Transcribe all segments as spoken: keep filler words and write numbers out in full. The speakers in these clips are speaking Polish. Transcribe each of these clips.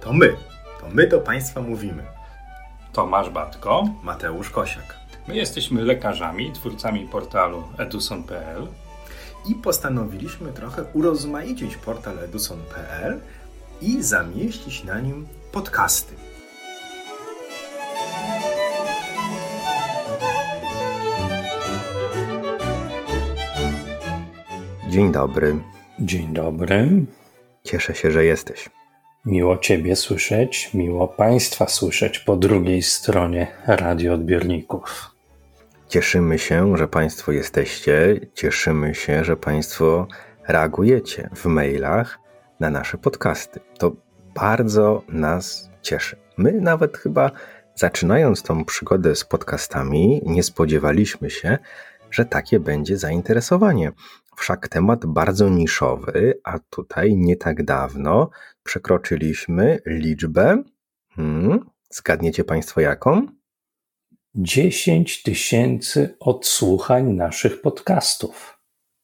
To my, to my do Państwa mówimy. Tomasz Batko, Mateusz Kosiak. My jesteśmy lekarzami, twórcami portalu edusson kropka p l i postanowiliśmy trochę urozmaicić portal edusson kropka p l i zamieścić na nim podcasty. Dzień dobry. Dzień dobry. Cieszę się, że jesteś. Miło Ciebie słyszeć, miło Państwa słyszeć po drugiej stronie radioodbiorników. Cieszymy się, że Państwo jesteście, cieszymy się, że Państwo reagujecie w mailach na nasze podcasty. To bardzo nas cieszy. My nawet chyba zaczynając tą przygodę z podcastami nie spodziewaliśmy się, że takie będzie zainteresowanie. Wszak temat bardzo niszowy, a tutaj nie tak dawno przekroczyliśmy liczbę, hmm, zgadniecie Państwo jaką? dziesięć tysięcy odsłuchań naszych podcastów.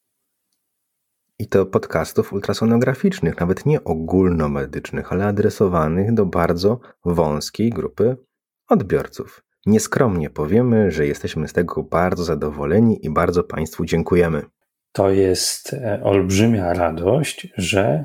I to podcastów ultrasonograficznych, nawet nie ogólnomedycznych, ale adresowanych do bardzo wąskiej grupy odbiorców. Nieskromnie powiemy, że jesteśmy z tego bardzo zadowoleni i bardzo Państwu dziękujemy. To jest olbrzymia radość, że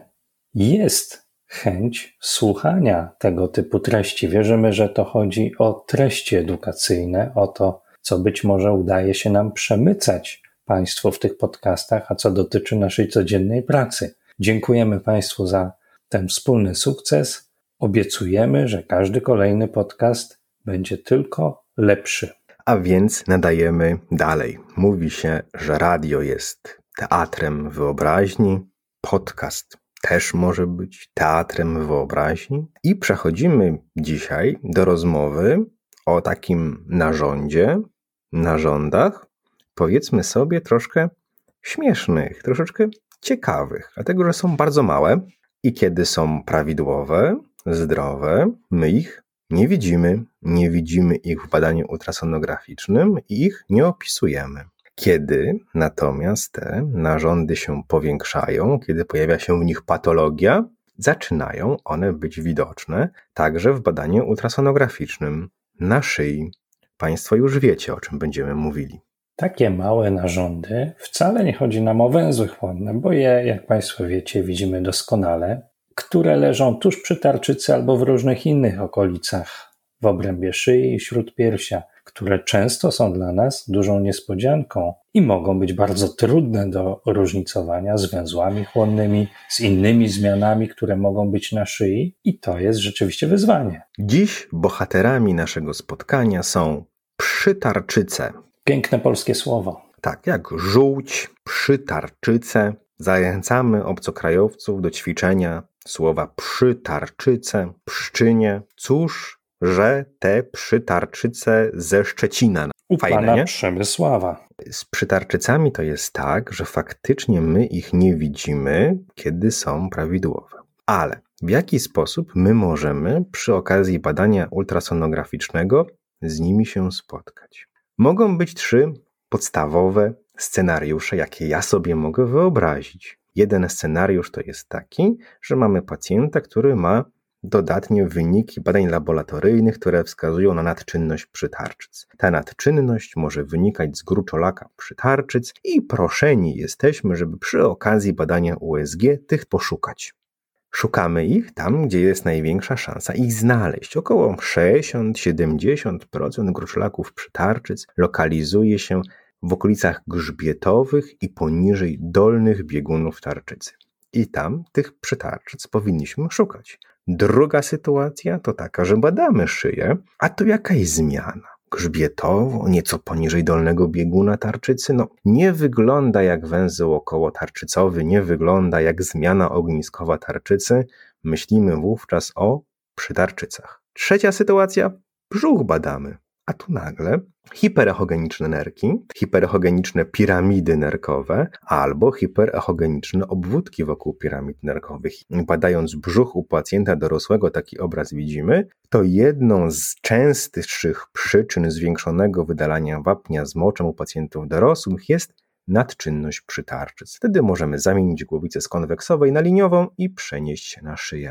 jest chęć słuchania tego typu treści. Wierzymy, że to chodzi o treści edukacyjne, o to, co być może udaje się nam przemycać Państwu w tych podcastach, a co dotyczy naszej codziennej pracy. Dziękujemy Państwu za ten wspólny sukces. Obiecujemy, że każdy kolejny podcast będzie tylko lepszy. A więc nadajemy dalej. Mówi się, że radio jest teatrem wyobraźni, podcast też może być teatrem wyobraźni. I przechodzimy dzisiaj do rozmowy o takim narządzie, narządach, powiedzmy sobie troszkę śmiesznych, troszeczkę ciekawych, dlatego że są bardzo małe i kiedy są prawidłowe, zdrowe, my ich nie widzimy, nie widzimy ich w badaniu ultrasonograficznym i ich nie opisujemy. Kiedy natomiast te narządy się powiększają, kiedy pojawia się w nich patologia, zaczynają one być widoczne także w badaniu ultrasonograficznym na szyi. Państwo już wiecie, o czym będziemy mówili. Takie małe narządy, wcale nie chodzi nam o węzły chłonne, bo je, jak Państwo wiecie, widzimy doskonale, które leżą tuż przy tarczycy albo w różnych innych okolicach w obrębie szyi i śródpiersia, które często są dla nas dużą niespodzianką i mogą być bardzo trudne do różnicowania z węzłami chłonnymi, z innymi zmianami, które mogą być na szyi i to jest rzeczywiście wyzwanie. Dziś bohaterami naszego spotkania są przytarczyce. Piękne polskie słowo. Tak, jak żółć, przytarczyce. Zachęcamy obcokrajowców do ćwiczenia słowa przytarczyce, pszczynie. Cóż, że te przytarczyce ze Szczecina. U Fajne, pana nie? Przemysława. Z przytarczycami to jest tak, że faktycznie my ich nie widzimy, kiedy są prawidłowe. Ale w jaki sposób my możemy przy okazji badania ultrasonograficznego z nimi się spotkać? Mogą być trzy podstawowe scenariusze, jakie ja sobie mogę wyobrazić. Jeden scenariusz to jest taki, że mamy pacjenta, który ma dodatnie wyniki badań laboratoryjnych, które wskazują na nadczynność przytarczyc. Ta nadczynność może wynikać z gruczolaka przytarczyc i proszeni jesteśmy, żeby przy okazji badania U S G tych poszukać. Szukamy ich tam, gdzie jest największa szansa ich znaleźć. Około sześćdziesiąt do siedemdziesięciu procent gruczolaków przytarczyc lokalizuje się w okolicach grzbietowych i poniżej dolnych biegunów tarczycy. I tam tych przytarczyc powinniśmy szukać. Druga sytuacja to taka, że badamy szyję, a to jakaś zmiana. Grzbietowo, nieco poniżej dolnego bieguna tarczycy, no nie wygląda jak węzeł okołotarczycowy, nie wygląda jak zmiana ogniskowa tarczycy. Myślimy wówczas o przytarczycach. Trzecia sytuacja, brzuch badamy. A tu nagle hiperechogeniczne nerki, hiperechogeniczne piramidy nerkowe albo hiperechogeniczne obwódki wokół piramid nerkowych. Badając brzuch u pacjenta dorosłego taki obraz widzimy, to jedną z częstszych przyczyn zwiększonego wydalania wapnia z moczem u pacjentów dorosłych jest nadczynność przytarczyc. Wtedy możemy zamienić głowicę z konweksowej na liniową i przenieść się na szyję.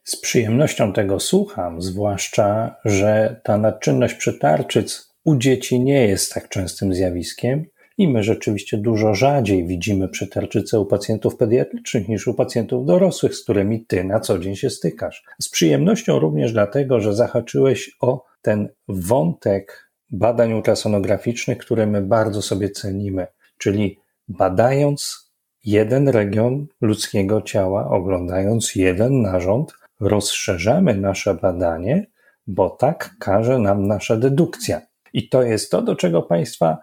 Z przyjemnością tego słucham, zwłaszcza, że ta nadczynność przetarczyc u dzieci nie jest tak częstym zjawiskiem i my rzeczywiście dużo rzadziej widzimy przetarczycę u pacjentów pediatrycznych niż u pacjentów dorosłych, z którymi ty na co dzień się stykasz. Z przyjemnością również dlatego, że zahaczyłeś o ten wątek badań ultrasonograficznych, które my bardzo sobie cenimy, czyli badając jeden region ludzkiego ciała, oglądając jeden narząd, rozszerzamy nasze badanie, bo tak każe nam nasza dedukcja. I to jest to, do czego Państwa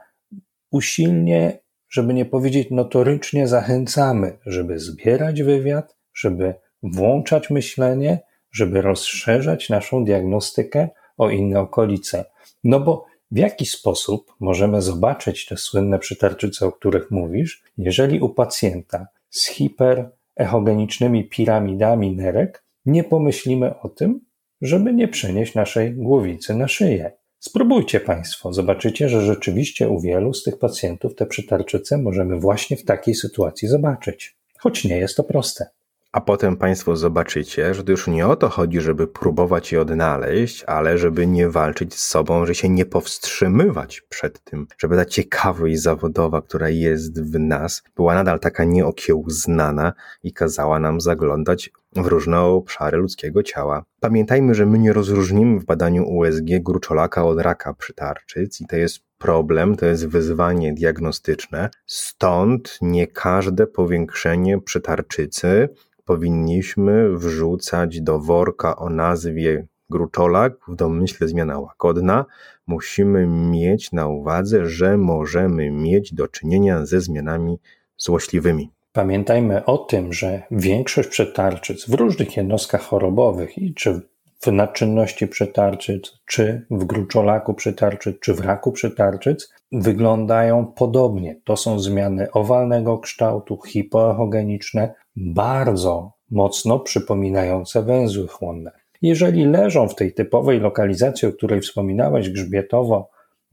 usilnie, żeby nie powiedzieć notorycznie zachęcamy, żeby zbierać wywiad, żeby włączać myślenie, żeby rozszerzać naszą diagnostykę o inne okolice. No bo w jaki sposób możemy zobaczyć te słynne przytarczyce, o których mówisz, jeżeli u pacjenta z hiperechogenicznymi piramidami nerek nie pomyślimy o tym, żeby nie przenieść naszej głowicy na szyję. Spróbujcie Państwo, zobaczycie, że rzeczywiście u wielu z tych pacjentów te przytarczyce możemy właśnie w takiej sytuacji zobaczyć, choć nie jest to proste. A potem Państwo zobaczycie, że to już nie o to chodzi, żeby próbować je odnaleźć, ale żeby nie walczyć z sobą, że się nie powstrzymywać przed tym, żeby ta ciekawość zawodowa, która jest w nas, była nadal taka nieokiełznana i kazała nam zaglądać w różne obszary ludzkiego ciała. Pamiętajmy, że my nie rozróżnimy w badaniu U S G gruczolaka od raka przytarczyc i to jest problem, to jest wyzwanie diagnostyczne, stąd nie każde powiększenie przytarczycy powinniśmy wrzucać do worka o nazwie gruczolak, w domyśle zmiana łagodna. Musimy mieć na uwadze, że możemy mieć do czynienia ze zmianami złośliwymi. Pamiętajmy o tym, że większość przetarczyc w różnych jednostkach chorobowych, i czy w nadczynności przetarczyc, czy w gruczolaku przetarczyc, czy w raku przetarczyc, wyglądają podobnie. To są zmiany owalnego kształtu, hipoechogeniczne, bardzo mocno przypominające węzły chłonne. Jeżeli leżą w tej typowej lokalizacji, o której wspominałeś, grzbietowo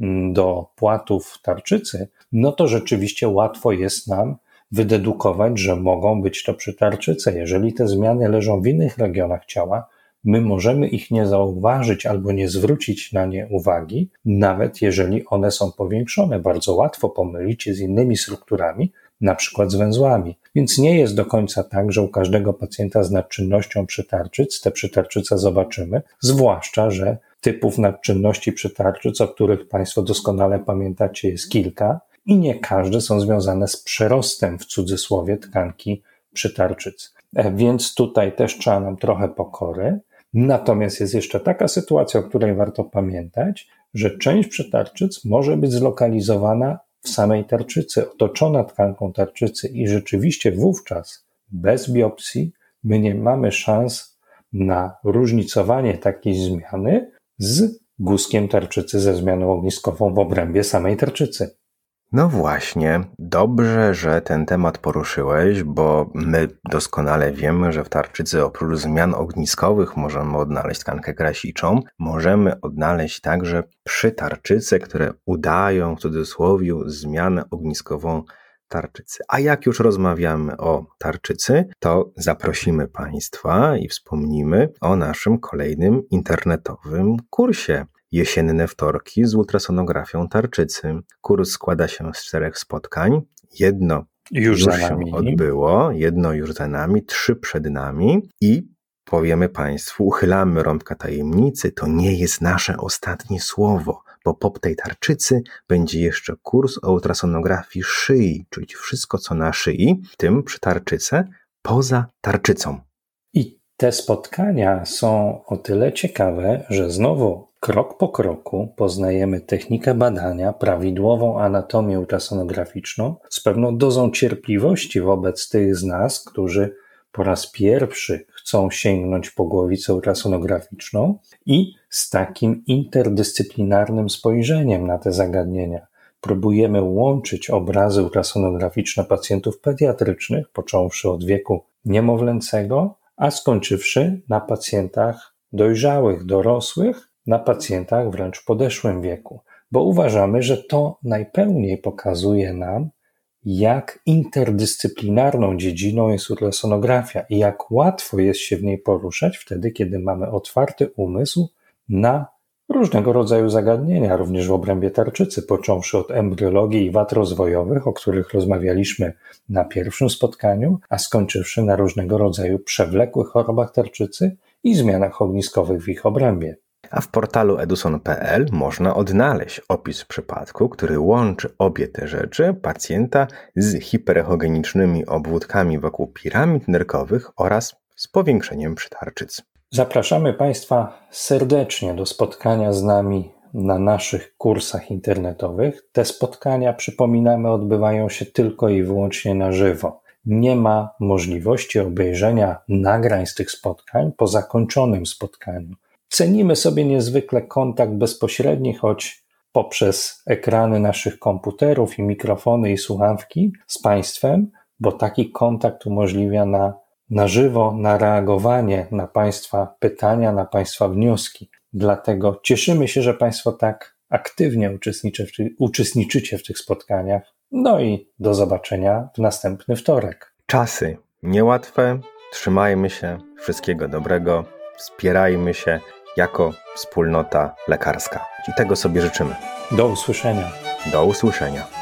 do płatów tarczycy, no to rzeczywiście łatwo jest nam wydedukować, że mogą być to przytarczyce. Jeżeli te zmiany leżą w innych regionach ciała, my możemy ich nie zauważyć albo nie zwrócić na nie uwagi, nawet jeżeli one są powiększone. Bardzo łatwo pomylić je z innymi strukturami, na przykład z węzłami. Więc nie jest do końca tak, że u każdego pacjenta z nadczynnością przytarczyc te przytarczyce zobaczymy, zwłaszcza, że typów nadczynności przytarczyc, o których Państwo doskonale pamiętacie, jest kilka i nie każde są związane z przerostem w cudzysłowie tkanki przytarczyc. Więc tutaj też trzeba nam trochę pokory. Natomiast jest jeszcze taka sytuacja, o której warto pamiętać, że część przytarczyc może być zlokalizowana w samej tarczycy, otoczona tkanką tarczycy i rzeczywiście wówczas bez biopsji my nie mamy szans na różnicowanie takiej zmiany z guzkiem tarczycy ze zmianą ogniskową w obrębie samej tarczycy. No właśnie, dobrze, że ten temat poruszyłeś, bo my doskonale wiemy, że w tarczycy oprócz zmian ogniskowych możemy odnaleźć tkankę grasiczą, możemy odnaleźć także przytarczyce, które udają w cudzysłowie zmianę ogniskową tarczycy. A jak już rozmawiamy o tarczycy, to zaprosimy Państwa i wspomnimy o naszym kolejnym internetowym kursie. Jesienne wtorki z ultrasonografią tarczycy. Kurs składa się z czterech spotkań. Jedno już, już się odbyło, jedno już za nami, trzy przed nami i powiemy Państwu, uchylamy rąbka tajemnicy, to nie jest nasze ostatnie słowo, bo po tej tarczycy będzie jeszcze kurs o ultrasonografii szyi, czyli wszystko co na szyi, w tym przy tarczyce, poza tarczycą. I te spotkania są o tyle ciekawe, że znowu krok po kroku poznajemy technikę badania, prawidłową anatomię ultrasonograficzną z pewną dozą cierpliwości wobec tych z nas, którzy po raz pierwszy chcą sięgnąć po głowicę ultrasonograficzną i z takim interdyscyplinarnym spojrzeniem na te zagadnienia. Próbujemy łączyć obrazy ultrasonograficzne pacjentów pediatrycznych, począwszy od wieku niemowlęcego, a skończywszy na pacjentach dojrzałych, dorosłych, na pacjentach wręcz w podeszłym wieku, bo uważamy, że to najpełniej pokazuje nam, jak interdyscyplinarną dziedziną jest ultrasonografia i jak łatwo jest się w niej poruszać wtedy, kiedy mamy otwarty umysł na różnego rodzaju zagadnienia, również w obrębie tarczycy, począwszy od embriologii i wad rozwojowych, o których rozmawialiśmy na pierwszym spotkaniu, a skończywszy na różnego rodzaju przewlekłych chorobach tarczycy i zmianach ogniskowych w ich obrębie. A w portalu edusson kropka p l można odnaleźć opis przypadku, który łączy obie te rzeczy pacjenta z hiperechogenicznymi obwódkami wokół piramid nerkowych oraz z powiększeniem przy tarczycy. Zapraszamy Państwa serdecznie do spotkania z nami na naszych kursach internetowych. Te spotkania, przypominamy, odbywają się tylko i wyłącznie na żywo. Nie ma możliwości obejrzenia nagrań z tych spotkań po zakończonym spotkaniu. Cenimy sobie niezwykle kontakt bezpośredni, choć poprzez ekrany naszych komputerów i mikrofony i słuchawki z Państwem, bo taki kontakt umożliwia na, na żywo, na reagowanie na Państwa pytania, na Państwa wnioski. Dlatego cieszymy się, że Państwo tak aktywnie uczestniczy w ty, uczestniczycie w tych spotkaniach. No i do zobaczenia w następny wtorek. Czasy niełatwe, trzymajmy się, wszystkiego dobrego, wspierajmy się jako wspólnota lekarska. I tego sobie życzymy. Do usłyszenia. Do usłyszenia.